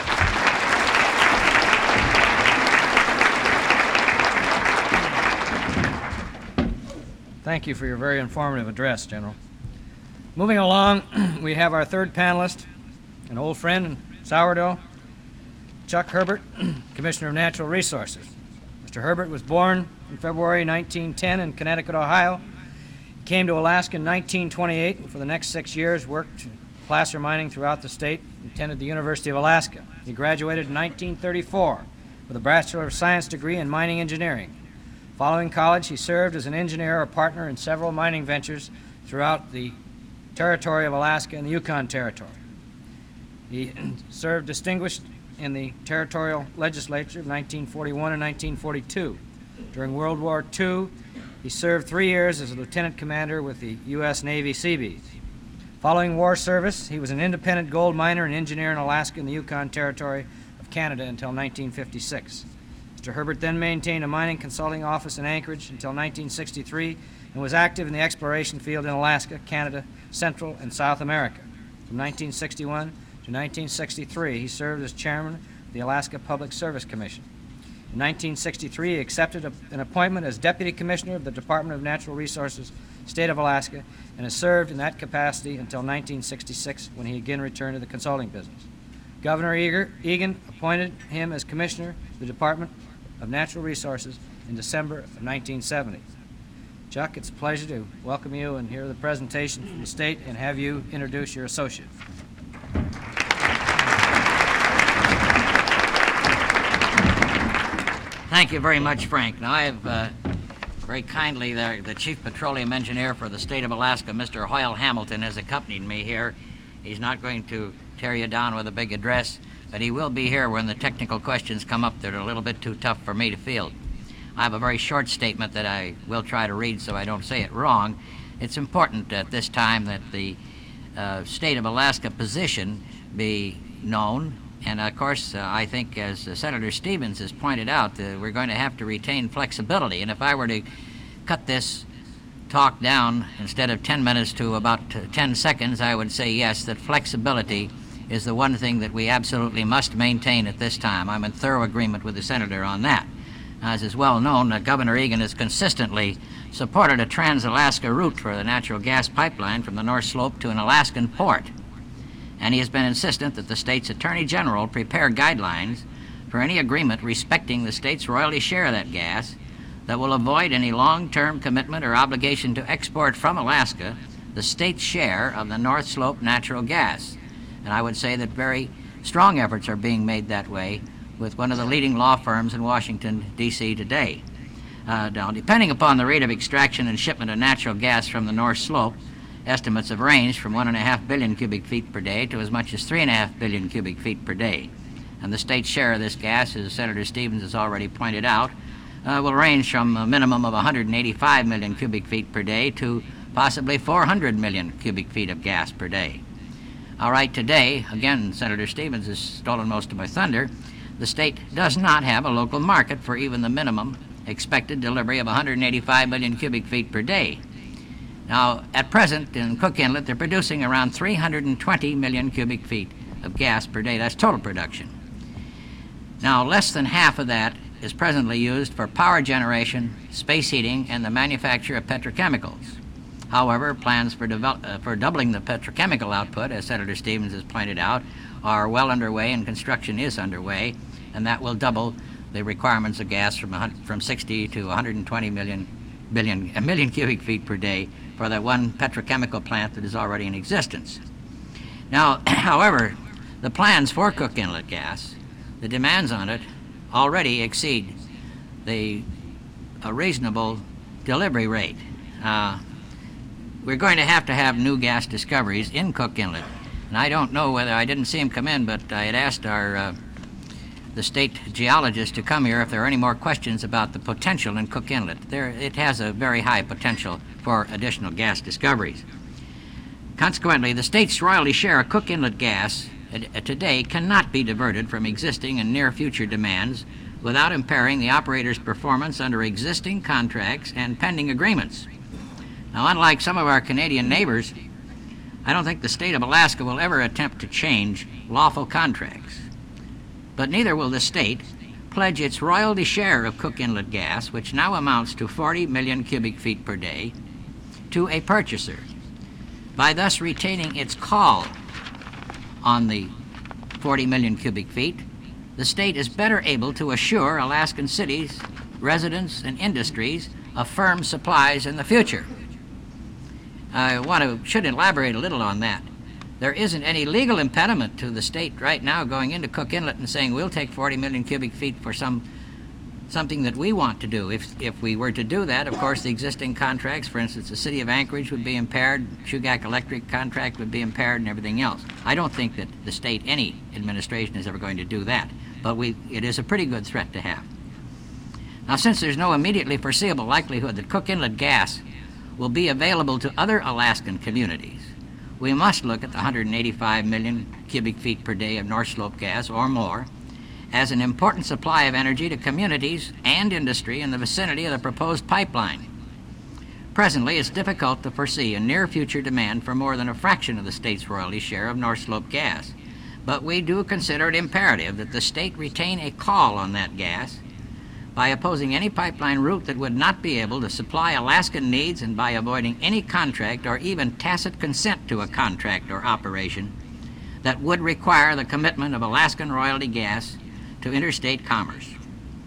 Thank you for your very informative address, General. Moving along, we have our third panelist, an old friend in Sourdough, Chuck Herbert, Commissioner of Natural Resources. Mr. Herbert was born in February 1910 in Connecticut, Ohio. He came to Alaska in 1928 and for the next 6 years worked placer mining throughout the state and attended the University of Alaska. He graduated in 1934 with a Bachelor of Science degree in mining engineering. Following college, he served as an engineer or partner in several mining ventures throughout the territory of Alaska and the Yukon Territory. He served distinguished in the territorial legislature of 1941 and 1942. During World War II, he served 3 years as a lieutenant commander with the U.S. Navy Seabees. Following war service, he was an independent gold miner and engineer in Alaska and the Yukon Territory of Canada until 1956. Mr. Herbert then maintained a mining consulting office in Anchorage until 1963 and was active in the exploration field in Alaska, Canada, Central, and South America. From 1961 to 1963, he served as chairman of the Alaska Public Service Commission. In 1963, he accepted an appointment as Deputy Commissioner of the Department of Natural Resources, State of Alaska, and has served in that capacity until 1966, when he again returned to the consulting business. Governor Egan appointed him as Commissioner of the Department of Natural Resources in December of 1970. Chuck, it's a pleasure to welcome you and hear the presentation from the state and have you introduce your associate. Thank you very much, Frank. Now, I have very kindly the Chief Petroleum Engineer for the state of Alaska, Mr. Hoyle Hamilton, has accompanied me here. He's not going to tear you down with a big address, but he will be here when the technical questions come up that are a little bit too tough for me to field. I have a very short statement that I will try to read so I don't say it wrong. It's important at this time that the state of Alaska position be known. And of course, I think, as Senator Stevens has pointed out, we're going to have to retain flexibility. And if I were to cut this talk down instead of 10 minutes to about 10 seconds, I would say yes, that flexibility is the one thing that we absolutely must maintain at this time. I'm in thorough agreement with the Senator on that. As is well known, Governor Egan has consistently supported a trans-Alaska route for the natural gas pipeline from the North Slope to an Alaskan port. And he has been insistent that the state's Attorney General prepare guidelines for any agreement respecting the state's royalty share of that gas that will avoid any long-term commitment or obligation to export from Alaska the state's share of the North Slope natural gas. And I would say that very strong efforts are being made that way with one of the leading law firms in Washington, D.C. today. Now, depending upon the rate of extraction and shipment of natural gas from the North Slope, estimates have ranged from 1.5 billion cubic feet per day to as much as 3.5 billion cubic feet per day. And the state's share of this gas, as Senator Stevens has already pointed out, will range from a minimum of 185 million cubic feet per day to possibly 400 million cubic feet of gas per day. All right, today, again, Senator Stevens has stolen most of my thunder, the state does not have a local market for even the minimum expected delivery of 185 million cubic feet per day. Now, at present, in Cook Inlet, they're producing around 320 million cubic feet of gas per day. That's total production. Now, less than half of that is presently used for power generation, space heating, and the manufacture of petrochemicals. However, plans for doubling the petrochemical output, as Senator Stevens has pointed out, are well underway, and construction is underway, and that will double the requirements of gas from 60 to 120 million cubic feet per day for that one petrochemical plant that is already in existence. Now, however, the plans for Cook Inlet gas, the demands on it already exceed the reasonable delivery rate. We're going to have new gas discoveries in Cook Inlet. And I don't know whether, I didn't see him come in, but I had asked the state geologist to come here if there are any more questions about the potential in Cook Inlet. It has a very high potential for additional gas discoveries. Consequently, the state's royalty share of Cook Inlet gas today cannot be diverted from existing and near future demands without impairing the operator's performance under existing contracts and pending agreements. Now, unlike some of our Canadian neighbors, I don't think the state of Alaska will ever attempt to change lawful contracts. But neither will the state pledge its royalty share of Cook Inlet gas, which now amounts to 40 million cubic feet per day, to a purchaser, by thus retaining its call on the 40 million cubic feet. The state is better able to assure Alaskan cities, residents, and industries of firm supplies in the future. I should elaborate a little on that. There isn't any legal impediment to the state right now going into Cook Inlet and saying we'll take 40 million cubic feet for something that we want to do. If we were to do that, of course, the existing contracts, for instance, the city of Anchorage would be impaired, Chugach Electric contract would be impaired, and everything else. I don't think that the state, any administration, is ever going to do that. But it is a pretty good threat to have. Now, since there's no immediately foreseeable likelihood that Cook Inlet gas will be available to other Alaskan communities, we must look at the 185 million cubic feet per day of North Slope gas or more as an important supply of energy to communities and industry in the vicinity of the proposed pipeline. Presently, it's difficult to foresee a near future demand for more than a fraction of the state's royalty share of North Slope gas, but we do consider it imperative that the state retain a call on that gas by opposing any pipeline route that would not be able to supply Alaskan needs, and by avoiding any contract or even tacit consent to a contract or operation that would require the commitment of Alaskan royalty gas to interstate commerce.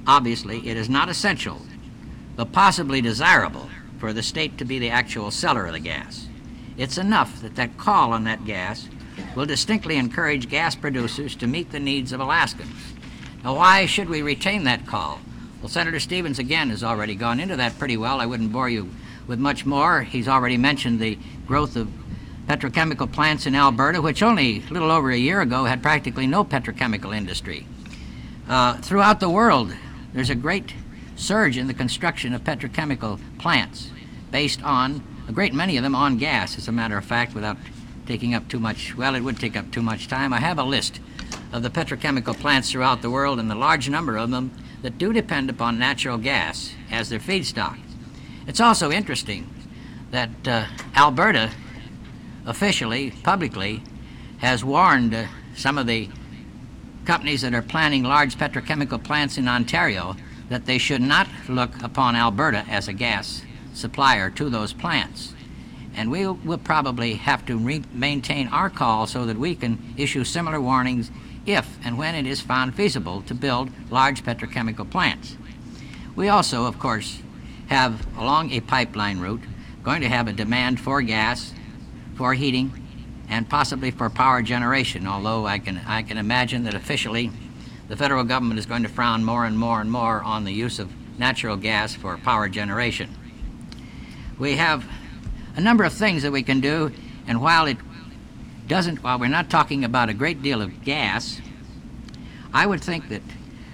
Obviously, it is not essential, but possibly desirable, for the state to be the actual seller of the gas. It's enough that that call on that gas will distinctly encourage gas producers to meet the needs of Alaskans. Now, why should we retain that call? Well, Senator Stevens, again, has already gone into that pretty well. I wouldn't bore you with much more. He's already mentioned the growth of petrochemical plants in Alberta, which only a little over a year ago had practically no petrochemical industry. Throughout the world, there's a great surge in the construction of petrochemical plants based on, a great many of them on gas, as a matter of fact, without taking up too much, well, it would take up too much time. I have a list of the petrochemical plants throughout the world and the large number of them that do depend upon natural gas as their feedstock. It's also interesting that Alberta officially, publicly, has warned some of the companies that are planning large petrochemical plants in Ontario that they should not look upon Alberta as a gas supplier to those plants. And we will probably have to maintain our call so that we can issue similar warnings if and when it is found feasible to build large petrochemical plants. We also, of course, have along a pipeline route going to have a demand for gas, for heating, and possibly for power generation, although I can imagine that officially the federal government is going to frown more and more and more on the use of natural gas for power generation. We have a number of things that we can do, and while we're not talking about a great deal of gas, I would think that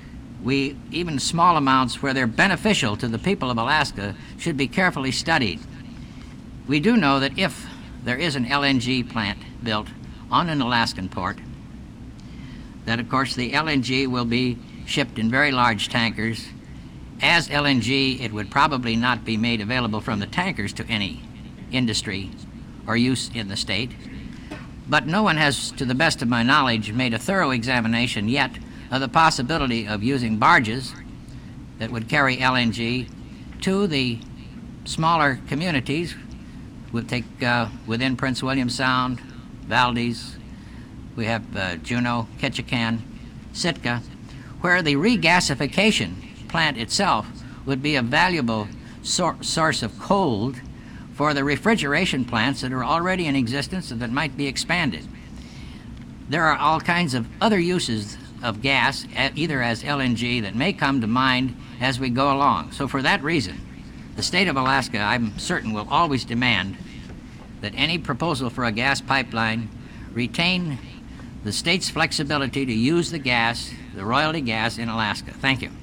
even small amounts where they're beneficial to the people of Alaska should be carefully studied. We do know that if there is an LNG plant built on an Alaskan port, that of course the LNG will be shipped in very large tankers. As LNG, it would probably not be made available from the tankers to any industry or use in the state. But no one has, to the best of my knowledge, made a thorough examination yet of the possibility of using barges that would carry LNG to the smaller communities. We'll take within Prince William Sound, Valdez, we have Juneau, Ketchikan, Sitka, where the regasification plant itself would be a valuable source of cold for the refrigeration plants that are already in existence and that might be expanded. There are all kinds of other uses of gas, either as LNG, that may come to mind as we go along. So for that reason, the state of Alaska, I'm certain, will always demand that any proposal for a gas pipeline retain the state's flexibility to use the gas, the royalty gas, in Alaska. Thank you.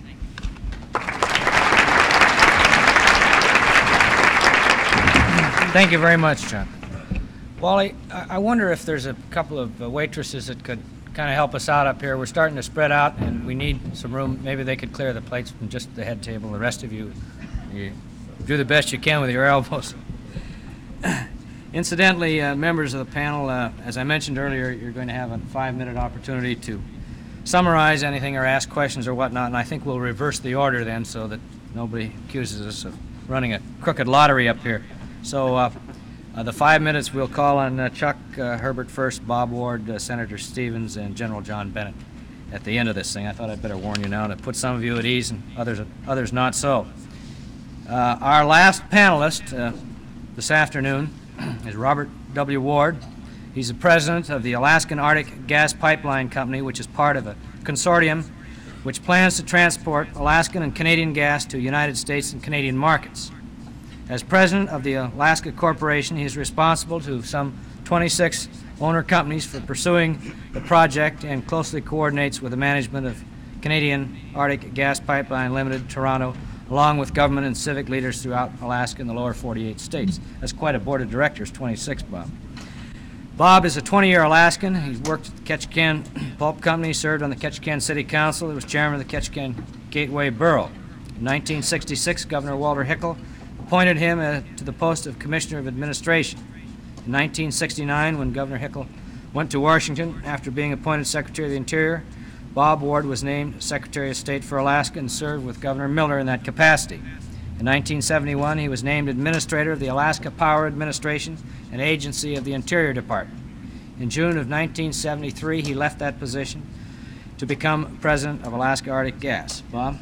Thank you very much, John. Wally, I wonder if there's a couple of waitresses that could kind of help us out up here. We're starting to spread out, and we need some room. Maybe they could clear the plates from just the head table. The rest of you do the best you can with your elbows. Incidentally, members of the panel, as I mentioned earlier, you're going to have a 5-minute opportunity to summarize anything or ask questions or whatnot, and I think we'll reverse the order then so that nobody accuses us of running a crooked lottery up here. So the 5 minutes we'll call on Chuck Herbert first, Bob Ward, Senator Stevens, and General John Bennett at the end of this thing. I thought I'd better warn you now to put some of you at ease and others not so. Our last panelist this afternoon is Robert W. Ward. He's the president of the Alaskan Arctic Gas Pipeline Company, which is part of a consortium which plans to transport Alaskan and Canadian gas to United States and Canadian markets. As president of the Alaska Corporation, he is responsible to some 26 owner companies for pursuing the project and closely coordinates with the management of Canadian Arctic Gas Pipeline Limited, Toronto, along with government and civic leaders throughout Alaska and the lower 48 states. That's quite a board of directors, 26, Bob. Bob is a 20-year Alaskan. He's worked at the Ketchikan Pulp Company, served on the Ketchikan City Council. He was chairman of the Ketchikan Gateway Borough. In 1966, Governor Walter Hickel appointed him to the post of Commissioner of Administration. In 1969, when Governor Hickel went to Washington after being appointed Secretary of the Interior, Bob Ward was named Secretary of State for Alaska and served with Governor Miller in that capacity. In 1971, he was named Administrator of the Alaska Power Administration, an agency of the Interior Department. In June of 1973, he left that position to become president of Alaska Arctic Gas. Bob?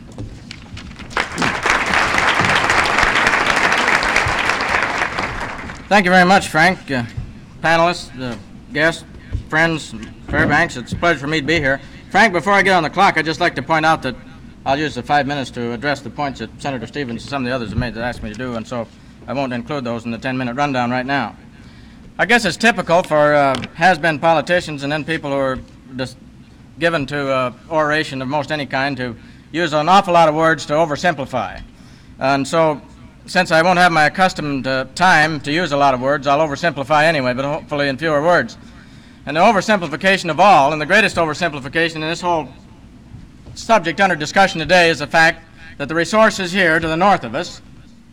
Thank you very much, Frank. Panelists, guests, friends, Fairbanks, it's a pleasure for me to be here. Frank, before I get on the clock, I'd just like to point out that I'll use the 5 minutes to address the points that Senator Stevens and some of the others have made that asked me to do, and so I won't include those in the 10-minute rundown right now. I guess it's typical for has-been politicians and then people who are just given to oration of most any kind to use an awful lot of words to oversimplify. And so, since I won't have my accustomed time to use a lot of words, I'll oversimplify anyway, but hopefully in fewer words. And the oversimplification of all, and the greatest oversimplification in this whole subject under discussion today, is the fact that the resources here to the north of us,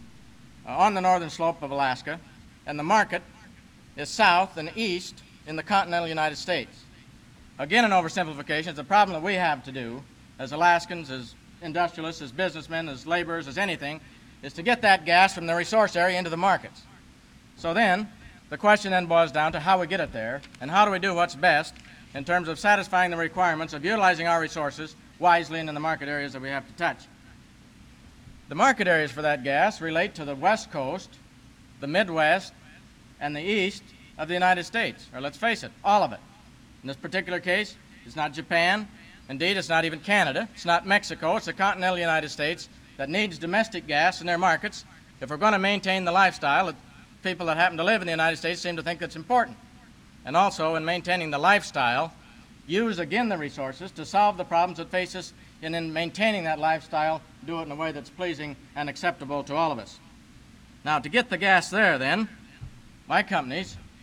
on the northern slope of Alaska, and the market is south and east in the continental United States. Again, an oversimplification. It's a problem that we have to do as Alaskans, as industrialists, as businessmen, as laborers, as anything, is to get that gas from the resource area into the markets. So then, the question then boils down to how we get it there, and how do we do what's best in terms of satisfying the requirements of utilizing our resources wisely and in the market areas that we have to touch. The market areas for that gas relate to the west coast, the Midwest, and the east of the United States, or let's face it, all of it. In this particular case, it's not Japan. Indeed, it's not even Canada. It's not Mexico. It's the continental United States that needs domestic gas in their markets if we're going to maintain the lifestyle that people that happen to live in the United States seem to think that's important. And also, in maintaining the lifestyle, use again the resources to solve the problems that face us, and in maintaining that lifestyle, do it in a way that's pleasing and acceptable to all of us. Now, to get the gas there, then, my company,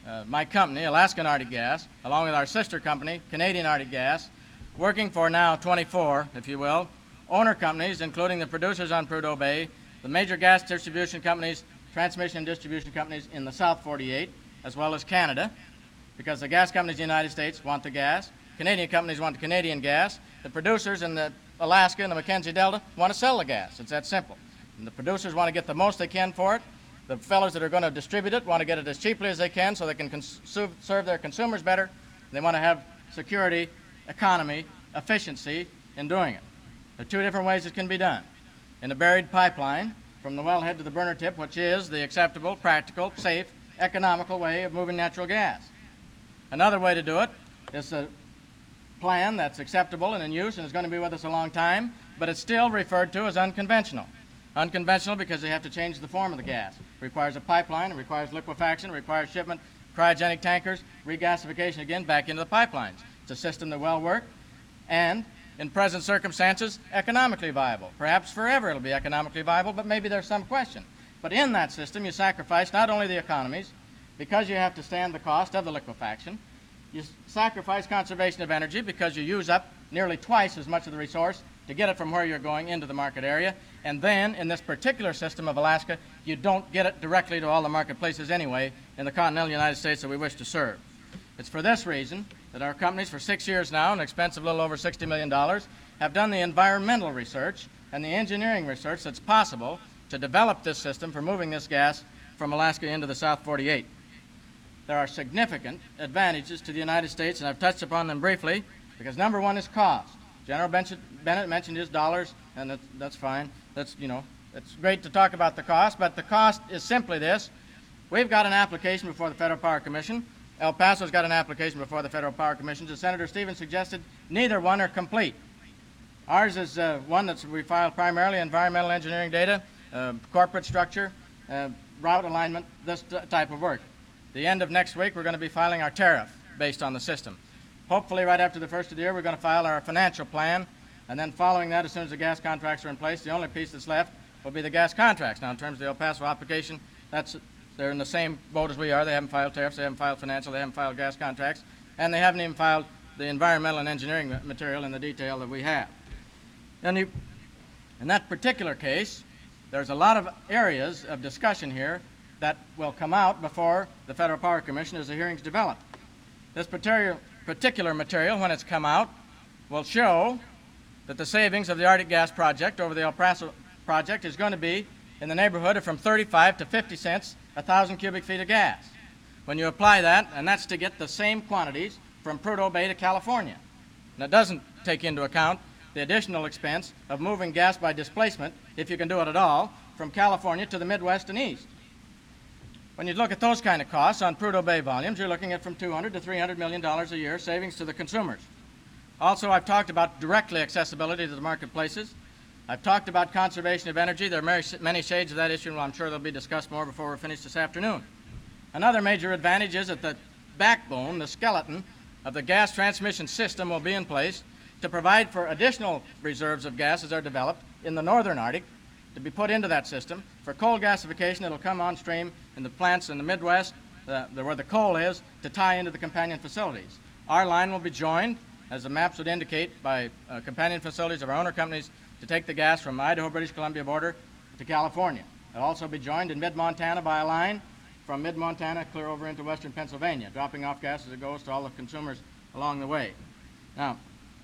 Alaskan Arctic Gas, along with our sister company, Canadian Arctic Gas, working for now 24, if you will, owner companies, including the producers on Prudhoe Bay, the major gas distribution companies, transmission and distribution companies in the South 48, as well as Canada, because the gas companies in the United States want the gas, Canadian companies want the Canadian gas, the producers in the Alaska and the Mackenzie Delta want to sell the gas. It's that simple. And the producers want to get the most they can for it. The fellows that are going to distribute it want to get it as cheaply as they can so they can serve their consumers better. They want to have security, economy, efficiency in doing it. There are two different ways it can be done. In a buried pipeline from the wellhead to the burner tip, which is the acceptable, practical, safe, economical way of moving natural gas. Another way to do it is a plan that's acceptable and in use and is going to be with us a long time, but it's still referred to as unconventional. Unconventional because they have to change the form of the gas. It requires a pipeline, it requires liquefaction, it requires shipment, cryogenic tankers, regasification again back into the pipelines. It's a system that will work and, in present circumstances, economically viable. Perhaps forever it'll be economically viable, but maybe there's some question. But in that system, you sacrifice not only the economies, because you have to stand the cost of the liquefaction, you sacrifice conservation of energy because you use up nearly twice as much of the resource to get it from where you're going into the market area. And then, in this particular system of Alaska, you don't get it directly to all the marketplaces anyway in the continental United States that we wish to serve. It's for this reason that our companies, for 6 years now, an expense of a little over $60 million, have done the environmental research and the engineering research that's possible to develop this system for moving this gas from Alaska into the South 48. There are significant advantages to the United States, and I've touched upon them briefly, because number one is cost. General Bennett mentioned his dollars, and that's fine. That's, it's great to talk about the cost, but the cost is simply this. We've got an application before the Federal Power Commission. El Paso's got an application before the Federal Power Commission. As Senator Stevens suggested, neither one are complete. Ours is one that we filed primarily environmental engineering data, corporate structure, route alignment, this type of work. The end of next week, we're going to be filing our tariff based on the system. Hopefully, right after the first of the year, we're going to file our financial plan, and then following that, as soon as the gas contracts are in place, the only piece that's left will be the gas contracts. Now, in terms of the El Paso application, they're in the same boat as we are. They haven't filed tariffs, they haven't filed financial, they haven't filed gas contracts, and they haven't even filed the environmental and engineering material in the detail that we have. And in that particular case, there's a lot of areas of discussion here that will come out before the Federal Power Commission as the hearings develop. This particular material, when it's come out, will show that the savings of the Arctic Gas Project over the El Paso project is going to be in the neighborhood of from 35 to 50 cents a 1,000 cubic feet of gas. When you apply that, and that's to get the same quantities from Prudhoe Bay to California. And it doesn't take into account the additional expense of moving gas by displacement, if you can do it at all, from California to the Midwest and East. When you look at those kind of costs on Prudhoe Bay volumes, you're looking at from $200 to $300 million a year savings to the consumers. Also, I've talked about directly accessibility to the marketplaces. I've talked about conservation of energy. There are many shades of that issue, and I'm sure they'll be discussed more before we're finished this afternoon. Another major advantage is that the backbone, the skeleton of the gas transmission system will be in place to provide for additional reserves of gas as they're developed in the northern Arctic to be put into that system. For coal gasification, it'll come on stream in the plants in the Midwest, where the coal is, to tie into the companion facilities. Our line will be joined, as the maps would indicate, by companion facilities of our owner companies to take the gas from Idaho, British Columbia border to California. It'll also be joined in mid-Montana by a line from mid-Montana clear over into western Pennsylvania, dropping off gas as it goes to all the consumers along the way. Now,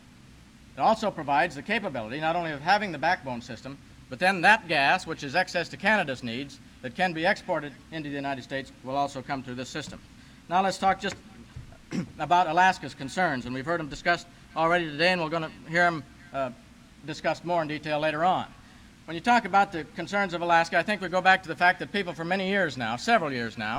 it also provides the capability not only of having the backbone system, but then that gas, which is excess to Canada's needs, that can be exported into the United States, will also come through this system. Now let's talk just about Alaska's concerns, and we've heard them discussed already today, and we're going to hear them discussed more in detail later on. When you talk about the concerns of Alaska, I think we go back to the fact that people for many years now, several years now,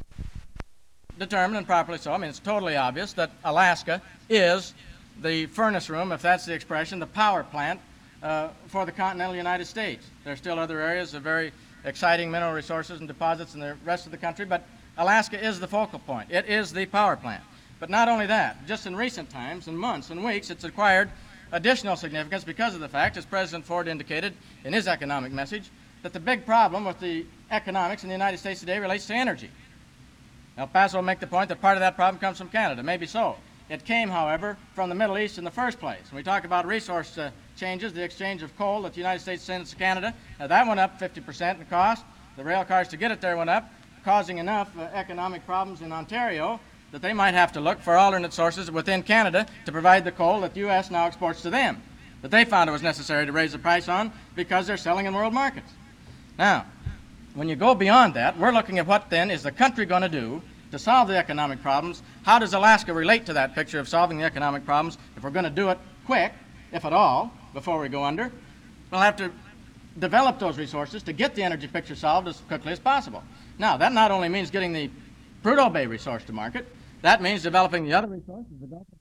determined, and properly so, I mean, it's totally obvious that Alaska is the furnace room, if that's the expression, the power plant for the continental United States. There are still other areas of very exciting mineral resources and deposits in the rest of the country, but Alaska is the focal point. It is the power plant. But not only that, just in recent times, in months and weeks, it's acquired additional significance because of the fact, as President Ford indicated in his economic message, that the big problem with the economics in the United States today relates to energy. El Paso will make the point that part of that problem comes from Canada. Maybe so. It came, however, from the Middle East in the first place. When we talk about resource changes, the exchange of coal that the United States sends to Canada, that went up 50% in cost. The rail cars to get it there went up, causing enough economic problems in Ontario that they might have to look for alternate sources within Canada to provide the coal that the U.S. now exports to them, that they found it was necessary to raise the price on because they're selling in world markets. Now, when you go beyond that, we're looking at what then is the country going to do to solve the economic problems. How does Alaska relate to that picture of solving the economic problems? If we're going to do it quick, if at all, before we go under, we'll have to develop those resources to get the energy picture solved as quickly as possible. Now, that not only means getting the Prudhoe Bay resource to market, that means developing the other resources, developing